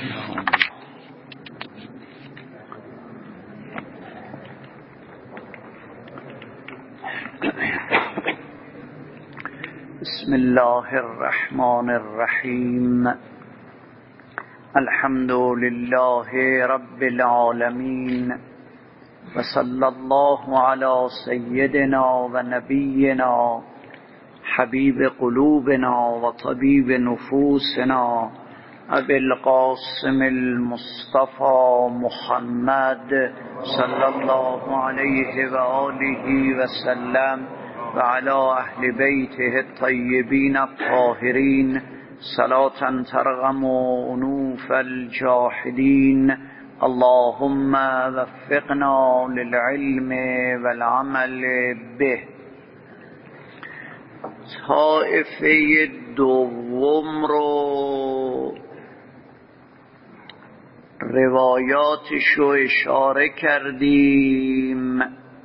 بسم الله الرحمن الرحیم. الحمد لله رب العالمین و صلی الله علی سیدنا و نبینا حبیب قلوبنا و طبیب نفوسنا ابی القاسم المصطفى محمد صلی الله علیه و آله و سلم و علی اهل بیته الطیبین الطاهرین صلاة ترغم انوف الجاحدین. اللهم وفقنا للعلم والعمل به. طایفه دوم رو روایاتش رو اشاره کردیم.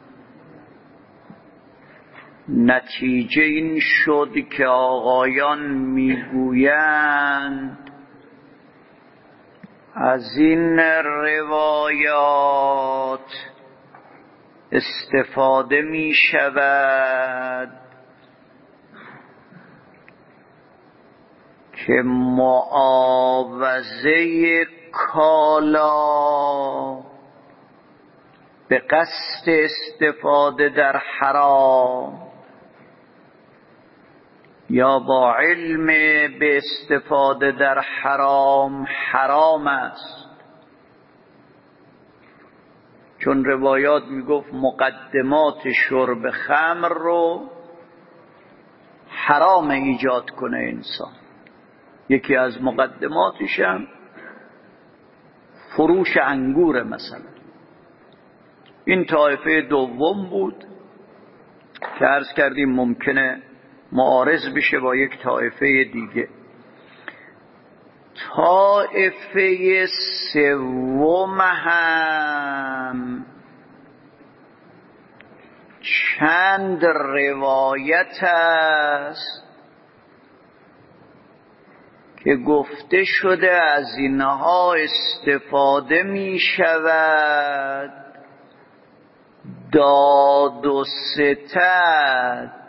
نتیجه این شد که آقایان میگویند از این روایات استفاده می شود که معاوضه کالا به قصد استفاده در حرام یا با علم به استفاده در حرام حرام است. چون روایات میگفت مقدمات شرب خمر رو حرام ایجاد کنه انسان. یکی از مقدماتش هم فروش انگور مثلا. این طایفه دوم بود که عرض کردیم ممکنه معارض بشه با یک طایفه دیگه. طایفه سوم هم چند روایت است که گفته شده از اینها استفاده می شود داد و ستد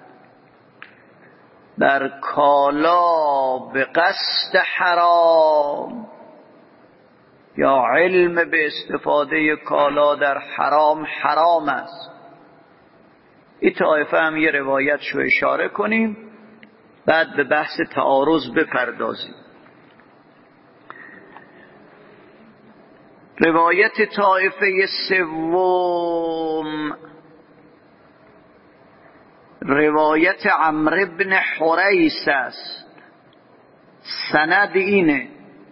در کالا به قصد حرام یا علم به استفاده کالا در حرام حرام است. این طایفه هم یه روایت شو اشاره کنیم، بعد به بحث تعارض بپردازیم. روایت طایفه سوم روایت عمرو بن حریث است. سند اینه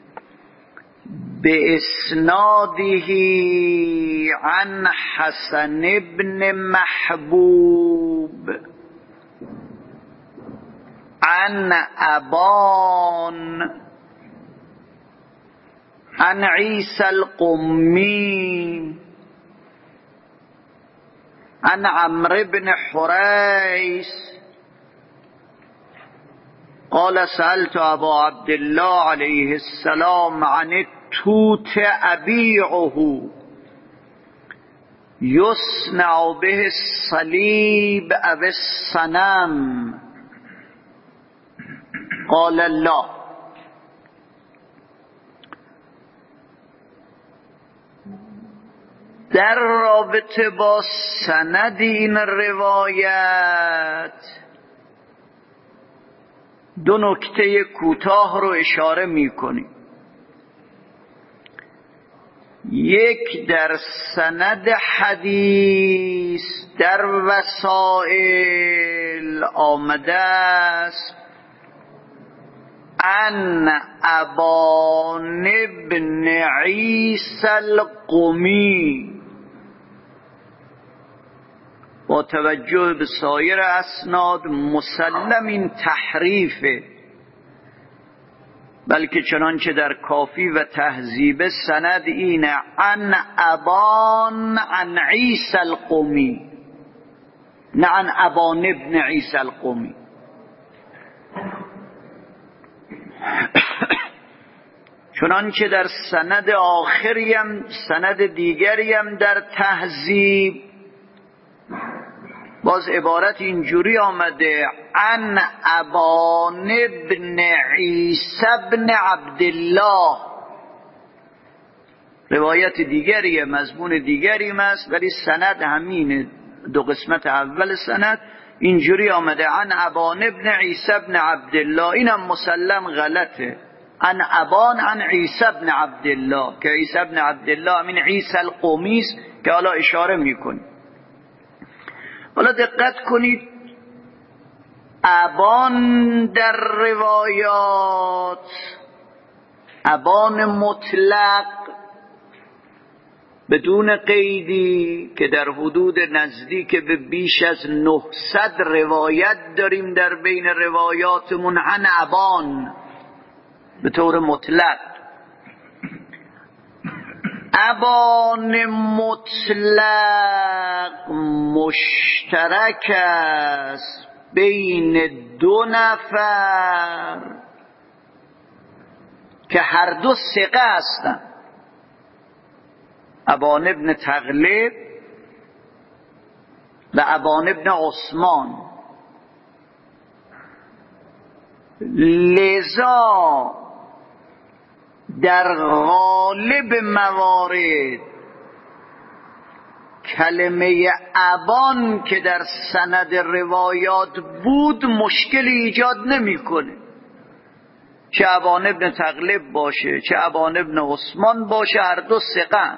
به اسناده عن حسن بن محبوب عن ابان عن عیسی القمی عن عمرو بن حریث قال سألت ابا عبدالله علیه السلام عن التوت ابیعه یصنع به الصلیب او الصنم قال لا. در رابطه با سند این روایت دو نکته کوتاه رو اشاره می‌کنیم. یک، در سند حدیث در وسائل آمده است ان ابان ابن عیسی القمی، با توجه به سایر اسناد مسلم این تحریفه، بلکه چنانچه در کافی و تهذیب سند اینه عن ابان عن عیسی القمی، نه عن ابان ابن عیسی القمی. چنانچه در سند آخریم، سند دیگریم در تهذیب باز عبارت اینجوری آمده: عن ابان بن عیسی بن عبدالله. روایت دیگری، مضمون دیگری است، ولی سند همینه. دو قسمت اول سند اینجوری آمده: عن ابان بن عیسی بن عبدالله. اینم مسلم غلطه. عن ابان عن عیسی بن عبدالله، که عیسی بن عبدالله همین عیسی القومی است که حالا اشاره میکنی. حالا دقت کنید، ابان در روایات، ابان مطلق بدون قیدی که در حدود نزدیک به بیش از 900 روایت داریم در بین روایاتمون عن ابان به طور مطلق. ابان مطلق مشترک است بین دو نفر که هر دو ثقه هستند، ابان ابن تغلب و ابان ابن عثمان. لذا در غالب موارد کلمه ابان که در سند روایات بود مشکلی ایجاد نمیکنه، چه ابان ابن تغلب باشه چه ابان ابن عثمان باشه، هر دو ثقه.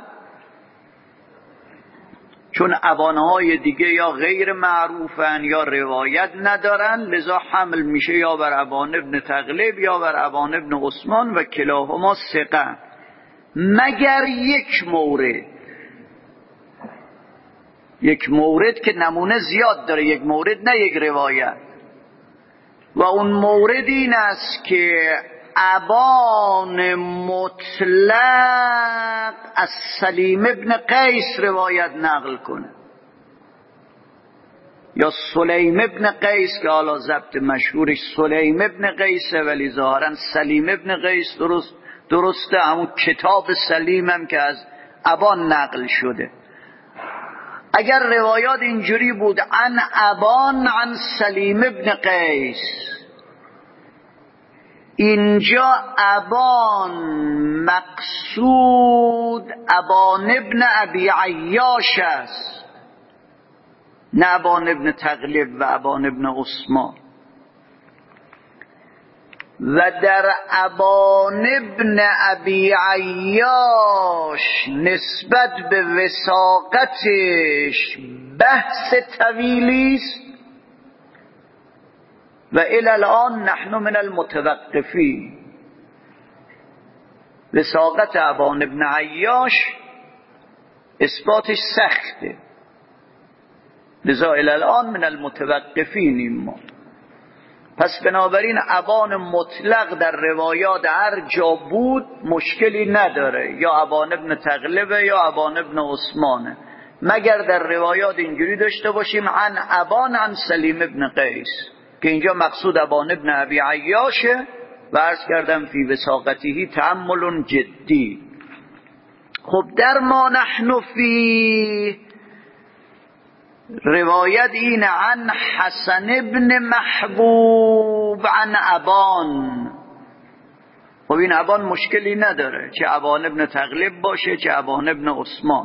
چون ابانهای دیگه یا غیر معروفن یا روایت ندارن، لذا حمل میشه یا بر ابان ابن تغلب یا بر ابان ابن عثمان و کلاهما ثقه، مگر یک مورد که نمونه زیاد داره، یک مورد نه یک روایت، و اون مورد این است که ابان مطلق از سلیم ابن قیس روایت نقل کنه، یا سلیم ابن قیس که حالا ضبط مشهورش سلیم ابن قیسه ولی ظاهرا سلیم ابن قیس درسته، همون کتاب سلیم هم که از ابان نقل شده. اگر روایات اینجوری بود عن ابان عن سلیم ابن قیس، اینجا ابان مقصود ابان ابن ابی عیاش است، نه ابان ابن تغلب و ابان ابن عثمان. و در ابان ابن ابی عیاش نسبت به وثاقتش بحث طویلی است و الی الان نحن من المتوقفین. وثاقت ابان ابن عیاش اثباتش سخته، لذا الی الان من المتوقفین ما. پس بنابراین ابان مطلق در روایات هر جا بود مشکلی نداره، یا ابان ابن تغلبه یا ابان ابن عثمانه، مگر در روایات اینجوری داشته باشیم عن ابان عن سلیم ابن قیس، که اینجا مقصود ابان ابن ابی عیاشه و عرض کردم فی وثاقته تأمل جدی. خب در ما نحن فی روایت این عن حسن ابن محبوب عن ابان. خب این ابان مشکلی نداره، چه ابان ابن تغلب باشه چه ابان ابن عثمان.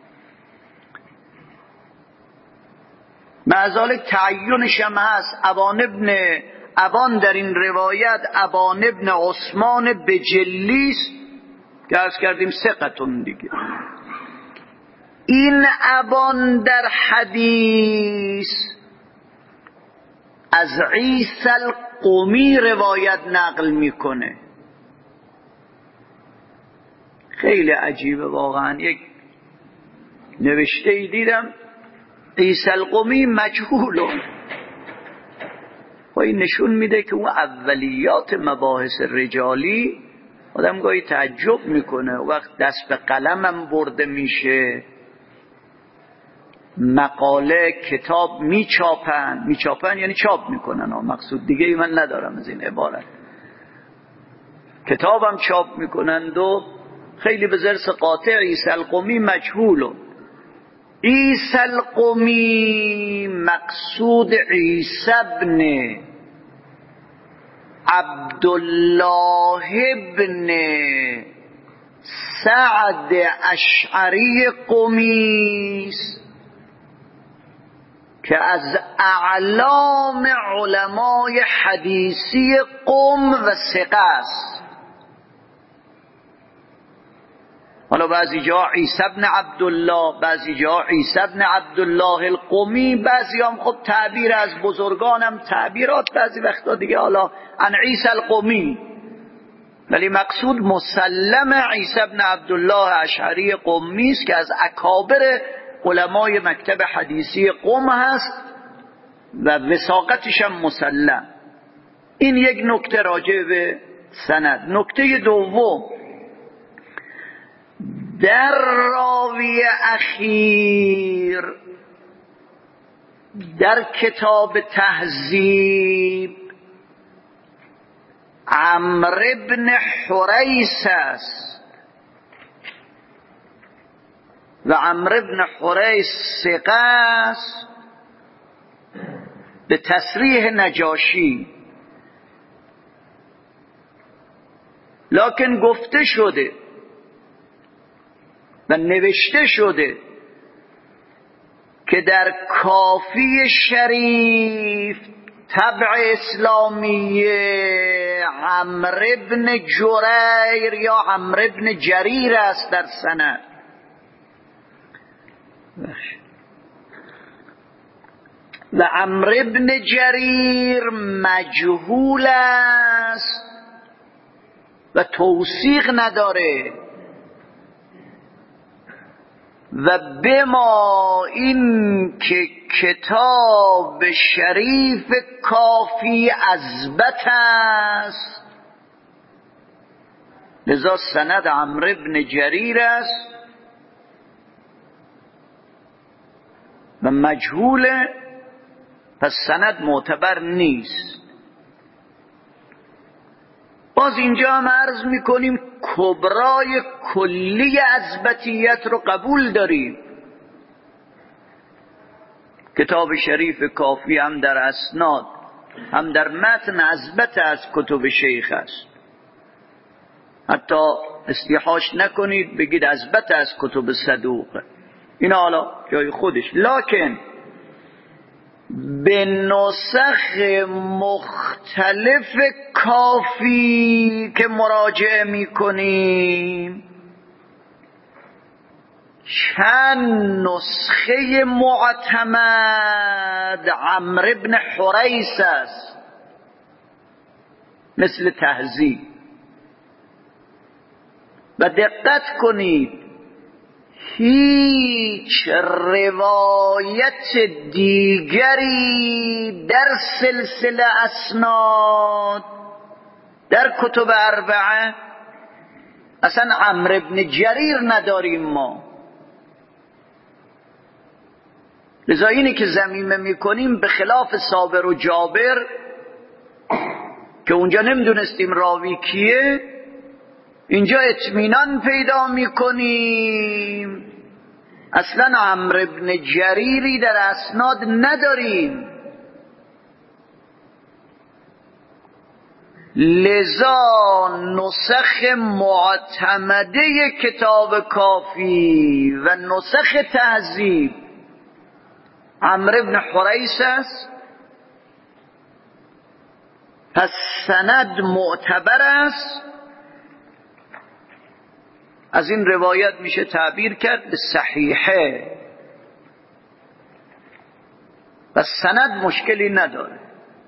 معذالک تعیینش هم هست، ابان در این روایت ابان ابن عثمان بجلیس که عرض کردیم ثقتون دیگه. این ابان در حدیث از عیسی القومی روایت نقل میکنه. خیلی عجیبه واقعا. یک نوشته ای دیدم عیسی القومی مجهوله، و این نشون میده که اون اولیات مباحث رجالی آدم گاهی تعجب میکنه. وقت دست به قلمم برده میشه، مقاله کتاب میچاپن یعنی چاپ میکنن، مقصود دیگه ای من ندارم از این عبارت. کتابم چاپ میکنند و خیلی به ضرس قاطع عیسی القمی مجهول. عیسی القمی مقصود عیسی ابن عبدالله ابن سعد اشعری قمی است که از اعلام علمای حدیثی قم و ثقه است. حالا بعضی جا عیسی ابن عبدالله، بعضی جا عیسی ابن عبدالله القمی، بعضی هم خب تعبیر از بزرگانم تعبیرات بعضی وقتا دیگه حالا عن عیسی القمی، ولی مقصود مسلم عیسی ابن عبدالله اشعری قمی است که از اکابر علمای مکتب حدیثی قم هست و وثاقتش هم مسلم. این یک نکته راجع به سند. نکته دوم، در راوی اخیر در کتاب تهذیب عمرو بن حریث است و عمرو بن حریث ثقه است به تصریح نجاشی، لکن گفته شده و نوشته شده که در کافی شریف طبع اسلامی عمرو بن جریر یا عمرو بن جریر است در سند. و عمرو بن جریر مجهول است و توثیق نداره و بما این که کتاب شریف کافی اثبت است، لذا سند عمرو بن جریر است و مجهوله، پس سند معتبر نیست. باز اینجا هم عرض میکنیم کبرای کلی اثبتیت رو قبول داریم. کتاب شریف کافی هم در اسناد هم در متن اثبت از کتب شیخ است، حتی استیحاش نکنید بگید اثبت از کتب صدوقه، این حالا جای خودش. لکن به نسخ مختلف کافی که مراجعه میکنیم چند نسخه معتمد عمرو بن حریث است، مثل تهذیب. و دقت کنید هیچ روایت دیگری در سلسله اسناد در کتب اربعه اصلا عمرو بن جریر نداریم ما. لذا اینی که ضمیمه میکنیم به خلاف صابر و جابر که اونجا نمیدونستیم راوی کیه، اینجا اطمینان پیدا میکنیم اصلا عمرو بن جریری در اسناد نداریم. لذا نسخ معتمده کتاب کافی و نسخ تهذیب عمرو بن حریث است، پس سند معتبر است. از این روایت میشه تعبیر کرد به صحیحه و سند مشکلی نداره.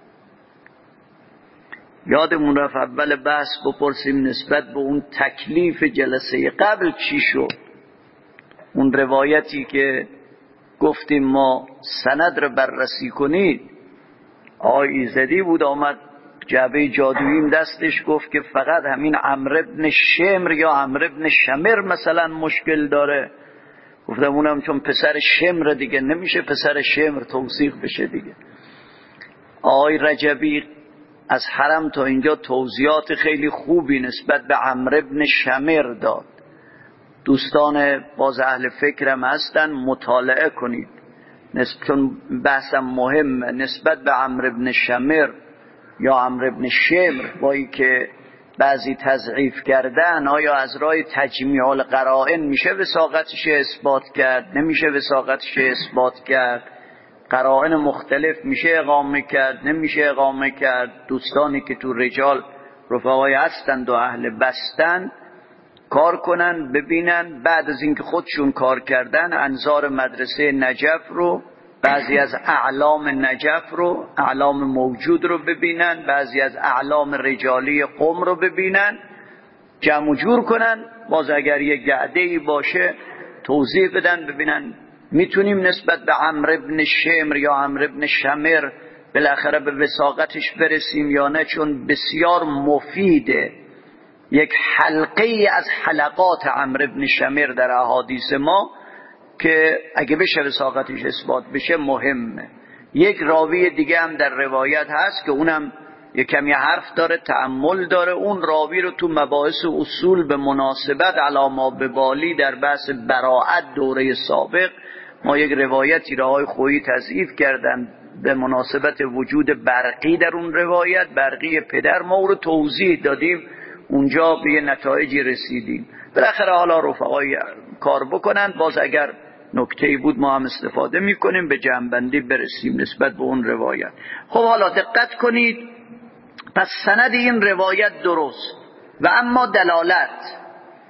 یادمون رفت اول بحث بپرسیم نسبت به اون تکلیف جلسه قبل چی شد. اون روایتی که گفتیم ما سند رو بررسی کنید، آقای ایزدی بود آمد جعبه جادوییم دستش گفت که فقط همین عمرو بن شمر یا عمرو بن شمر مثلا مشکل داره. گفتم اونم چون پسر شمر دیگه نمیشه پسر شمر توصیف بشه دیگه. آقای رجبی از حرم تا اینجا توضیحات خیلی خوبی نسبت به عمرو بن شمر داد. دوستان باز اهل فکرم هستن، مطالعه کنید چون بحثم مهمه. نسبت به عمرو بن شمر یا عمرو بن شمر با این که بعضی تضعیف کردن، آیا از راه تجمیع القرائن میشه وثاقتش اثبات کرد؟ نمیشه وثاقتش اثبات کرد؟ قرائن مختلف میشه اقامه کرد؟ نمیشه اقامه کرد؟ دوستانی که تو رجال رفقای هستند و اهل بستن کار کنن ببینن، بعد از اینکه خودشون کار کردن انظار مدرسه نجف رو، بعضی از اعلام نجف رو، اعلام موجود رو ببینن، بعضی از اعلام رجالی قم رو ببینن، جمع جور کنن، باز اگر یه گعده‌ای باشه توضیح بدن ببینن میتونیم نسبت به عمرو بن شمر یا عمرو بن شمر بالاخره به وثاقتش برسیم یا نه، چون بسیار مفیده. یک حلقه ای از حلقات عمرو بن شمر در احادیث ما که اگه بشه وثاقتش اثبات بشه مهمه. یک راوی دیگه هم در روایت هست که اونم یک کمی حرف داره، تأمل داره. اون راوی رو تو مباحث اصول به مناسبت علاما به بالی در بحث براءت دوره سابق ما یک روایتی را های خویی تضعیف کردن به مناسبت وجود برقی در اون روایت. برقی پدر ما او رو توضیح دادیم، اونجا به یه نتایجی رسیدیم. بالاخره حالا رفقای کار بکنن، باز اگر نکته‌ای بود ما هم استفاده میکنیم به جمع‌بندی برسیم نسبت به اون روایت. خب حالا دقت کنید، پس سند این روایت درست و اما دلالت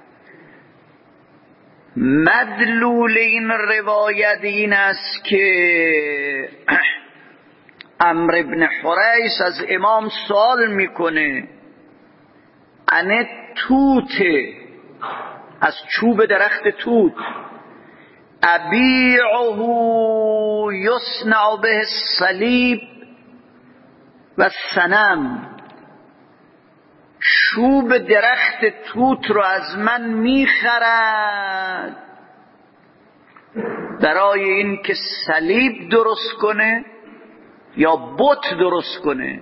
مدلول این روایت این است که عمرو بن حریث از امام سوال میکنه ان توت، از چوب درخت توت، ابیعه یصنع به الصلیب و الصنم، چوب درخت توت رو از من میخرد برای این که صلیب درست کنه یا بت درست کنه.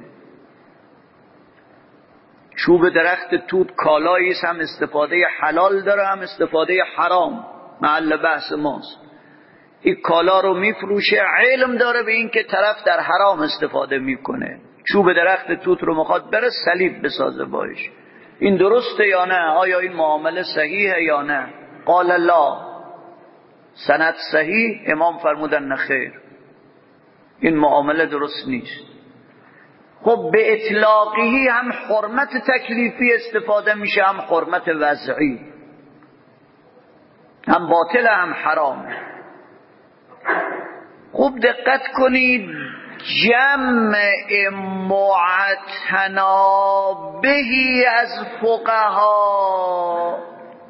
چوب درخت توت کالایی است، هم استفاده حلال داره هم استفاده حرام، محل بحث ماست. این کالا رو میفروشه، علم داره به این که طرف در حرام استفاده میکنه، چوب درخت توت رو میخواد بره صلیب بسازه باش. این درسته یا نه؟ آیا این معامله صحیحه یا نه؟ قال لا، سند صحیح. امام فرمودن نه خیر، این معامله درست نیست. خب به اطلاقی هم حرمت تکلیفی استفاده میشه، هم حرمت وضعی، هم باطل هم حرام. خوب دقت کنید، جمع معتنا بهی از فقها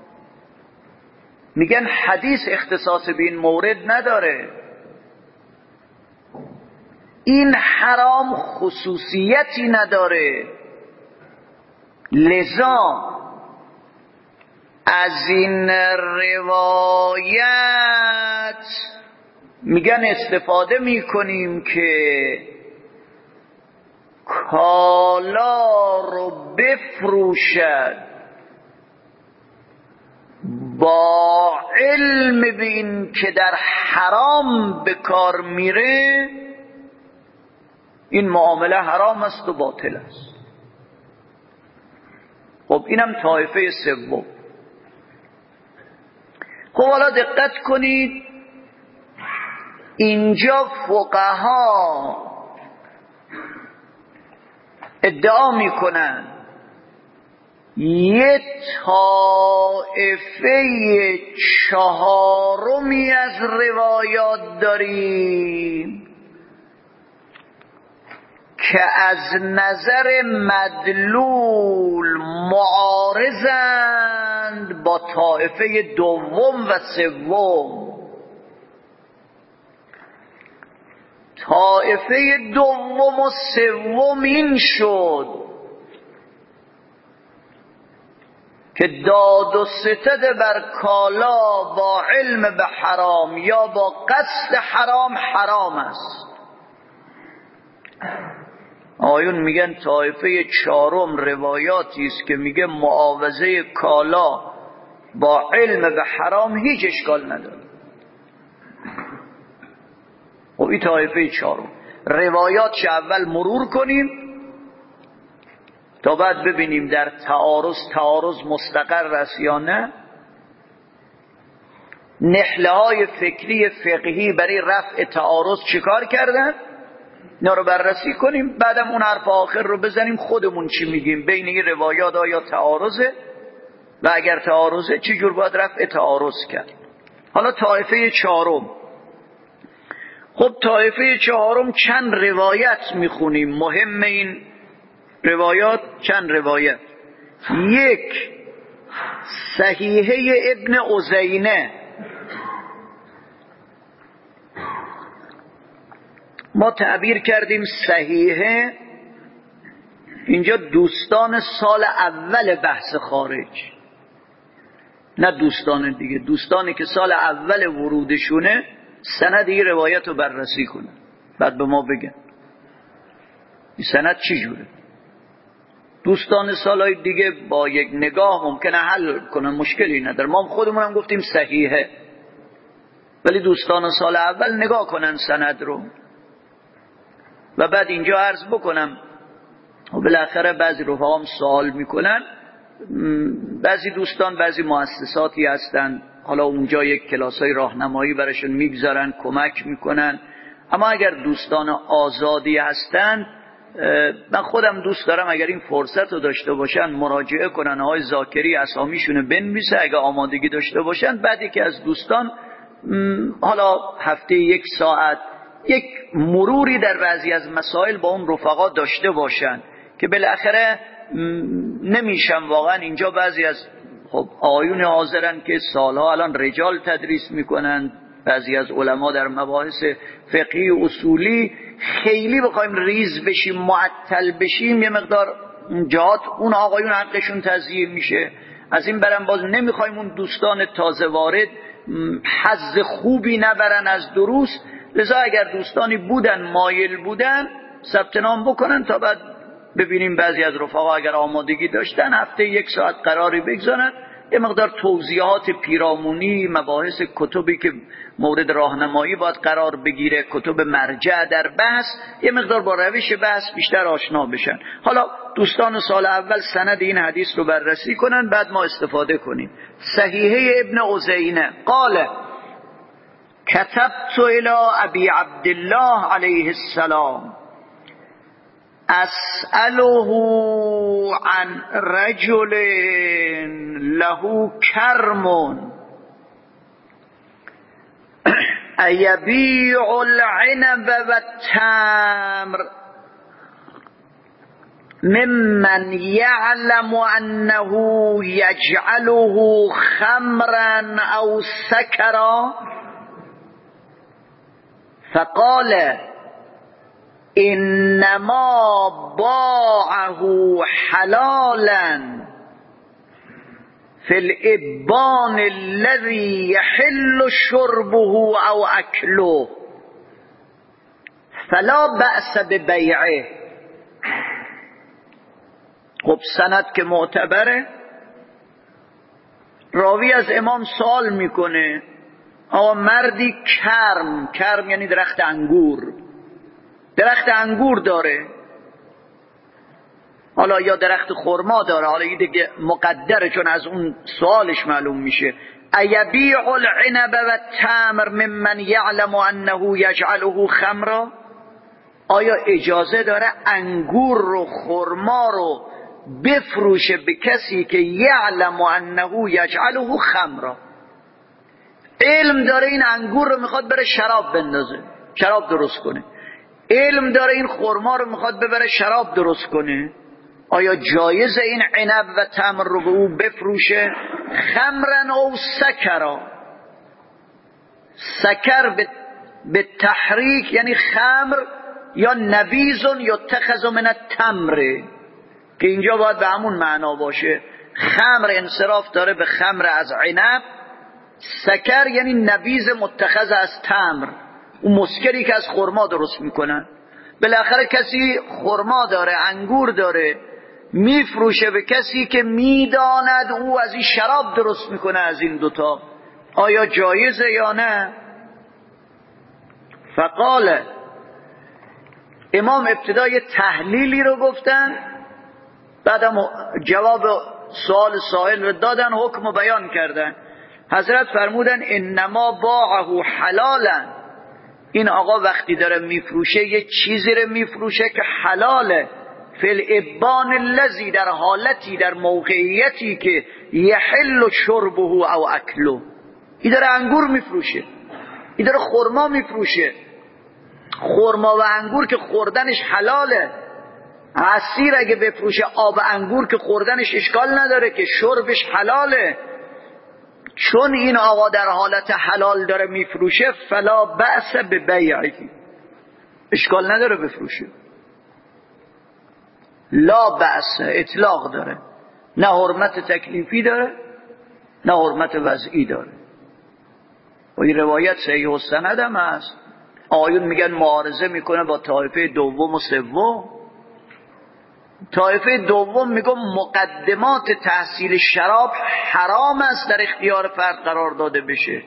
میگن حدیث اختصاص به این مورد نداره، این حرام خصوصیتی نداره، لذا از این روایت میگن استفاده میکنیم که کالا رو بفروشد با علم به این که در حرام به کار میره، این معامله حرام است و باطل است. خب اینم طایفه سوم. خب حالا دقت کنید، اینجا فقها ادعا میکنن یه طایفه چهارمی از روایات داریم که از نظر مدلول معارضند با طایفه دوم و سوم. طایفه دوم و سوم این شد که داد و ستد بر کالا با علم به حرام یا با قصد حرام حرام است. آیون میگن طایفه چهارم روایاتی است که میگه معاوضه کالا با علم به حرام هیچ اشکال نداره. خب این طایفه چهارم روایاتش اول مرور کنیم تا بعد ببینیم در تعارض مستقر است یا نه. نحله های فکری فقهی برای رفع تعارض چیکار کردن؟ اینا رو بررسی کنیم، بعدم اون حرف آخر رو بزنیم خودمون چی میگیم بین این روایات. آیا تعارضه؟ و اگر تعارضه چجور باید رفع تعارض کرد؟ حالا طایفه چهارم. خب طایفه چهارم چند روایت میخونیم. مهم این روایات چند روایت. یک، صحیحه ابن عزینه. ما تعبیر کردیم صحیحه، اینجا دوستان سال اول بحث خارج، نه دوستان دیگه، دوستانی که سال اول ورودشونه سند این روایت رو بررسی کنن بعد به ما بگن این سند چی جوره. دوستان سالهای دیگه با یک نگاه ممکنه حل کنن، مشکلی نداره. ما خودمون هم گفتیم صحیحه، ولی دوستان سال اول نگاه کنن سند رو. و بعد اینجا عرض بکنم و بالاخره بعضی رفقام سوال میکنن، بعضی دوستان بعضی مؤسساتی هستن، حالا اونجا یک کلاسای راهنمایی براشون میگذارن، کمک میکنن. اما اگر دوستان آزادی هستن، من خودم دوست دارم اگر این فرصت رو داشته باشن مراجعه کنن، آقای ذاکری اسامیشونه بنویسه اگه آمادگی داشته باشن، بعدی که از دوستان حالا هفته یک ساعت یک مروری در بعضی از مسائل با اون رفقا داشته باشن که بالاخره نمیشم واقعا. اینجا بعضی از خب آیون حاضرن که سالها الان رجال تدریس میکنن، بعضی از علما در مباحث فقهی اصولی. خیلی بخوایم ریز بشیم معطل بشیم یه مقدار جهات اون آقایون حقشون تضییع میشه. از این برم باز نمیخوایم اون دوستان تازه وارد حظ خوبی نبرن از دروس. لذا اگر دوستانی بودن مایل بودن ثبت نام بکنن تا بعد ببینیم بعضی از رفقا اگر آمادگی داشتن هفته یک ساعت قراری بگذارن، یه مقدار توضیحات پیرامونی، مباحث کتبی که مورد راهنمایی باید قرار بگیره، کتب مرجع در بحث، یه مقدار با روش بحث بیشتر آشنا بشن. حالا دوستان سال اول سند این حدیث رو بررسی کنن، بعد ما استفاده کنیم. صحیحه ابن عزینه قال كتبت الى ابي عبد الله عليه السلام اسأله عن رجل له كرم أيبيع العنب والتمر ممن يعلم أنه يجعله خمرا أو سكرا. فقال انما باعه حلالا في الإبان الذي يحل شربه او اكله فلا بأس ببيعه. خب سند که معتبره. راوی از امام سوال میکنه آقا مردی کرم یعنی درخت انگور داره، حالا یا درخت خرما داره، حالا این دیگه مقدره چون از اون سوالش معلوم میشه. ایبیع العنب والتمر ممن یعلم انه یجعله خمرا، آیا اجازه داره انگور رو خرما رو بفروشه به کسی که یعلم انه یجعله خمرا، علم داره این انگور رو میخواد بره شراب بندازه، شراب درست کنه، علم داره این خرما رو میخواد ببره شراب درست کنه، آیا جایز این عنب و تمر رو به او بفروشه؟ خمرن او سکرا، سکر به تحریک یعنی خمر، یا نبیزون یا تخذ من التمر که اینجا باید به همون معنا باشه. خمر انصراف داره به خمر از عنب، سکر یعنی نبیز متخذ از تمر، اون مسکری که از خرما درست میکنن. بالاخره کسی خرما داره، انگور داره، میفروشه به کسی که میداند او از این شراب درست میکنه از این دوتا، آیا جایزه یا نه؟ فقال، امام ابتدای تحلیلی رو گفتن، بعدم جواب سوال سائل رو دادن، حکم رو بیان کردن. حضرت فرمودن انما باعه حلالا، این آقا وقتی داره میفروشه یه چیزی رو میفروشه که حلاله، فی الابان الذی، در حالتی، در موقعیتی که یحل شربه او اکله. این داره انگور میفروشه، این داره خرما میفروشه. خرما و انگور که خوردنش حلاله، عصیر اگه بفروشه آب انگور که خوردنش اشکال نداره، که شربش حلاله. چون این آقا در حالت حلال داره میفروشه، فلا بأس ببیعه، اشکال نداره بفروشه. لا بأس اطلاق داره، نه حرمت تکلیفی داره نه حرمت وضعی داره. و این روایت صحیح السند هم هست. آیون میگن معارضه میکنه با طایفه دوم و سوم. طایفه دوم میگه مقدمات تحصیل شراب حرام است در اختیار فرد قرار داده بشه.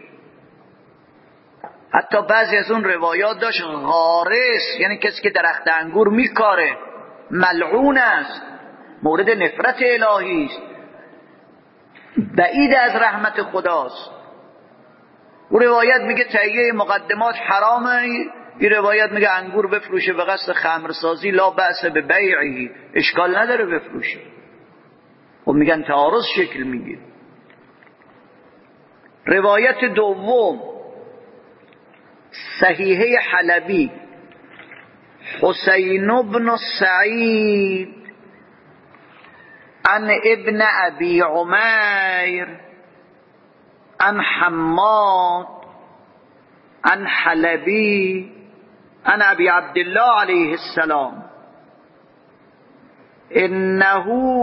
حتی بعضی از اون روایات داشت غارس، یعنی کسی که درخت انگور میکاره، ملعون است، مورد نفرت الهی است، بعید از رحمت خداست. اون روایت میگه تهیه مقدمات حرامه، این روایت میگه انگور بفروشه به قصد خمرسازی لا بأس ببیعه، اشکال نداره بفروشه. خب میگن تعارض شکل میگیره. روایت دوم صحیحه حلبی، حسین بن سعید عن ابن ابی عمیر عن حماد عن حلبی عن ابی عبدالله علیه السلام انه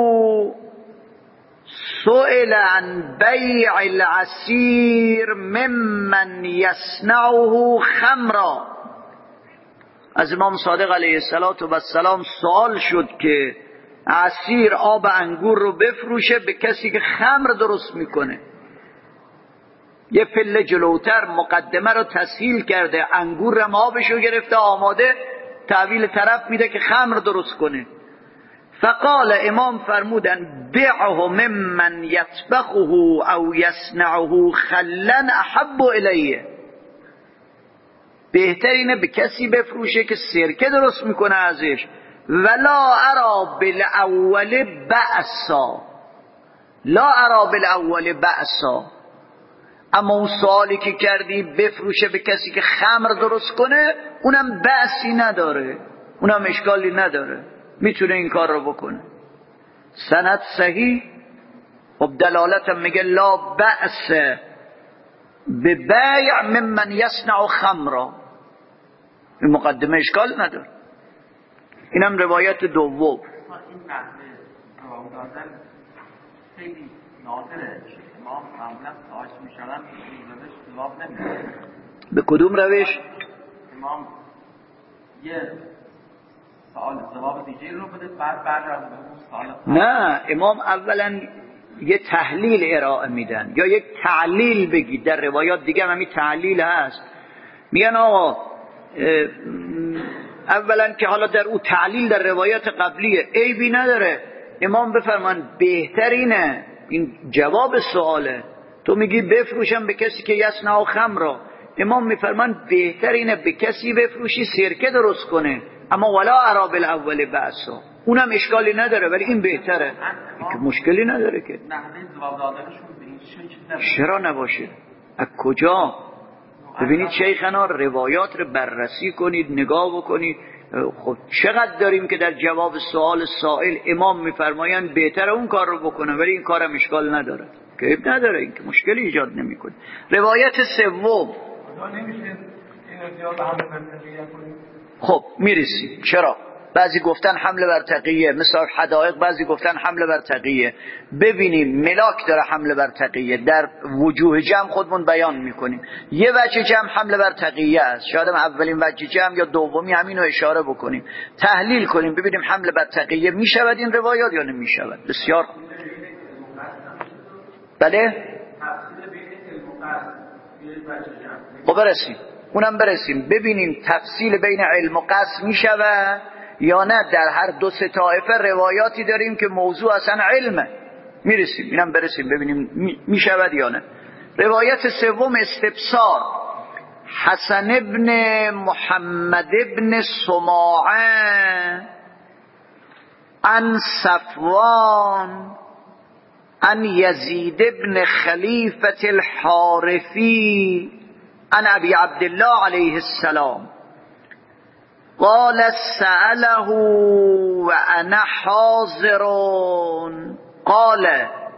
سئل عن بیع العصیر ممن یصنعه خمرا. از امام صادق علیه السلام سوال شد که عصیر آب انگور رو بفروشه به کسی که خمر درست میکنه. یه پله جلوتر مقدمه رو تسهیل کرده، انگور رو آبشو گرفته آماده، تحویل طرف میده که خمر درست کنه. فقال، امام فرمودن بیعه ممن یطبخه او یصنعه خلا احب الیه، بهترینه به کسی بفروشه که سرکه درست میکنه ازش. ولا ارا بالاول بأسا، لا ارا بالاول بأسا، اما اون سوالی که کردی بفروشه به کسی که خمر درست کنه، اونم بأسی نداره، اونم اشکالی نداره، میتونه این کار رو بکنه. سند صحیح. خب دلالتم میگه لا بأس به بیع ممن یصنع خمرا، این مقدمه اشکال نداره. اینم روایت دوم. این نحوه جواب دادن خیلی نادره. ما معمولا خواهش میشدن این روش جواب نمیدن. به کدوم روش؟ امام یه سوال جواب دیگه رو بده، بعد برگرده به اون سوال. نه، امام اولا یه تحلیل ارائه میدن یا یک تعلیل بگید. در روایات دیگه همین تعلیل هست. میگن آقا اولا که حالا در اون تعلیل در روایات قبلیه عیبی نداره، امام بفرمان بهترینه، این جواب سواله. تو میگی بفروشم به کسی که یصنع خمرا، امام میفرمان بهترینه به کسی بفروشی سرکه درست کنه، اما ولا ارا بالاول بأسا، اونم اشکالی نداره ولی این بهتره، این که مشکلی نداره که. نحوه جواب دادنشون به این شکل چرا نباشه؟ از کجا؟ ببینید شیخنا روایات رو بررسی کنید، نگاه بکنید. خب چقدر داریم که در جواب سوال سائل امام میفرمایند بهتره اون کار رو بکنه ولی این کارم اشکال نداره، که عیب نداره، این که مشکلی ایجاد نمیکنه. روایت سوم، خب میرسیم. چرا؟ بعضی گفتن حمله بر تقیه، مثل حدائق بعضی گفتن حمله بر تقیه. ببینیم ملاک داره حمله بر تقیه، در وجوه جمع خودمون بیان میکنیم. یه وجه جمع حمله بر تقیه است، شاید اولین وجه جمع یا دومی همین رو اشاره بکنیم، تحلیل کنیم ببینیم حمله بر تقیه میشود این روایات یا نمیشود. بسیار بله خب برسیم اونم برسیم ببینیم تفصیل بین علم و قصد می شود یا نه. در هر دو سه طایفه روایاتی داریم که موضوع اصلا علمه، میرسیم اینم برسیم ببینیم می شود یا نه. روایت سوم استبصار، حسن ابن محمد ابن سماعه عن صفوان عن یزید ابن خلیفة الحارثی عن ابی عبدالله علیه السلام قال سأله وانا حاضر قال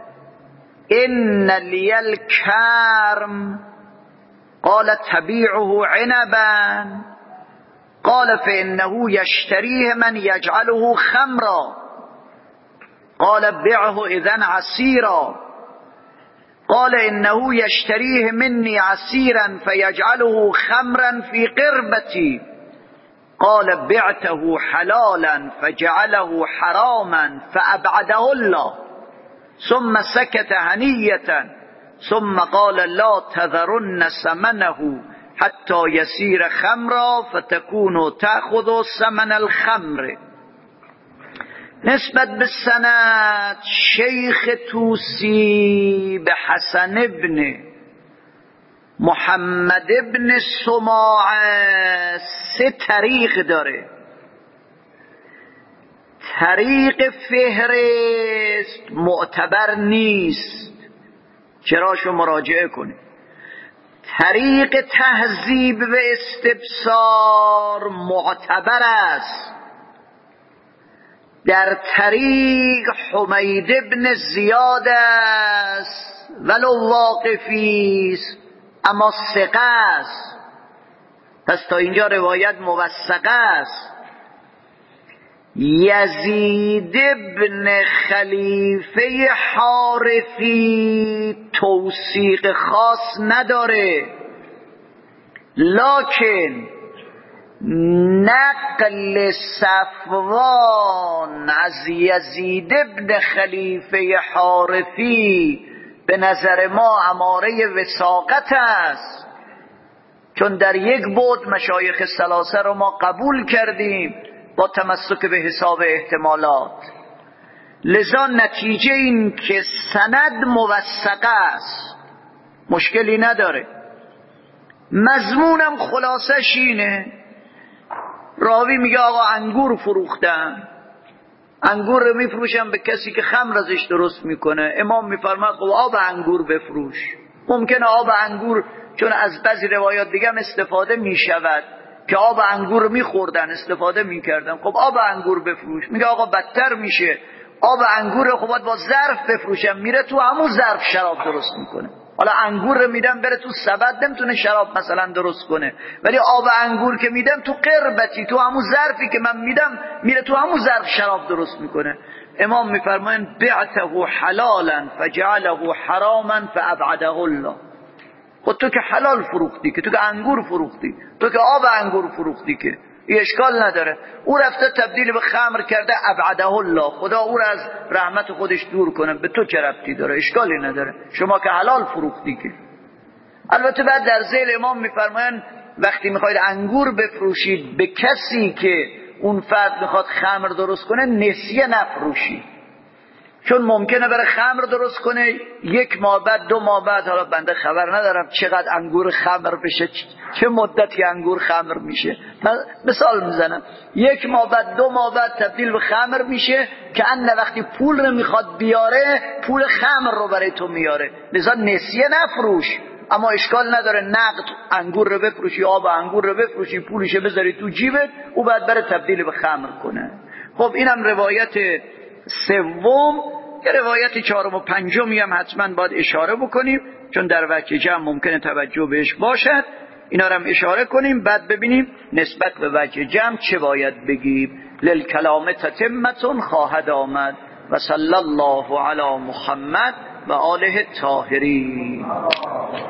ان لی الكرم قال تبيعه عنبا قال فإنه يشتريه من يجعله خمرا قال بعه اذن عصيرا قال إنه يشتريه مني عسيرا فيجعله خمرا في قربتي قال بعته حلالا فجعله حراما فأبعده الله ثم سكت هنية ثم قال لا تذرن ثمنه حتى يسير خمرا فتكونوا تأخذوا ثمن الخمر. نسبت به سند شیخ توسی به حسن ابن محمد ابن سماعه 3 طریق داره. طریق فهرست معتبر نیست، چراشو مراجعه کنید. طریق تهذیب و استبصار معتبر است. در طریق حمید ابن زیاد است ولو واقفی است اما ثقه است، پس تا اینجا روایت موثقه است. یزید ابن خلیفه حارثی توثیق خاص نداره، لکن نقل صفوان از یزید ابن خلیفه حارثی به نظر ما اماره وثاقت است، چون در یک بعد مشایخ ثلاثه رو ما قبول کردیم با تمسک به حساب احتمالات. لذا نتیجه این که سند موثق است مشکلی نداره. مضمونم خلاصش اینه، راوی میگه آقا انگور فروختن، انگور رو میفروشن به کسی که خمر ازش درست میکنه. امام میفرماید خب آب انگور بفروش. ممکنه آب انگور، چون از بعضی روایات دیگه هم استفاده میشود که آب انگور رو میخوردن استفاده میکردن، خب آب انگور بفروش. میگه آقا بدتر میشه، آب انگور رو خب باید با ظرف بفروشم، میره تو همون ظرف شراب درست میکنه. حالا انگور رو میدم بره تو سبد نمیتونه شراب مثلا درست کنه، ولی آب انگور که میدم تو قربتی، تو همون ظرفی که من میدم میره تو همون ظرف شراب درست میکنه. امام میفرمایند بعته حلالا فجعله حراما فابعده الله. خود تو که حلال فروختی، که تو که انگور فروختی، تو که آب انگور فروختی، که این اشکال نداره. او رفته تبدیل به خمر کرده، ابعده الله، خدا او را از رحمت خودش دور کنه، به تو چه ربطی داره؟ اشکالی نداره، شما که حلال فروختی. که البته بعد در ذیل امام میفرمایند وقتی میخواید انگور بفروشید به کسی که اون فرد میخواد خمر درست کنه نسیه نفروشید، چون ممکنه بره خمر درست کنه 1 ماه بعد 2 ماه بعد، حالا بنده خبر ندارم چقدر انگور خمر بشه، چه مدتی انگور خمر میشه، من مثال میزنم 1 ماه بعد 2 ماه بعد تبدیل به خمر میشه که ان وقتی پول رو میخواد بیاره پول خمر رو برای تو میاره. لذا نسیه نفروش، اما اشکال نداره نقد انگور رو بفروشی، آب انگور رو بفروشی، پولش بذاری تو جیبت، او بعد بره تبدیل به خمر کنه. خب اینم روایت سوم. یه روایت 4 و 5 هم حتما باید اشاره بکنیم چون در وجه جمع ممکنه توجه بهش باشد. اینا رو هم اشاره کنیم، بعد ببینیم نسبت به وجه جمع چه باید بگیم. للکلام تتمتون خواهد آمد. و صلی الله علی محمد و آله الطاهرین.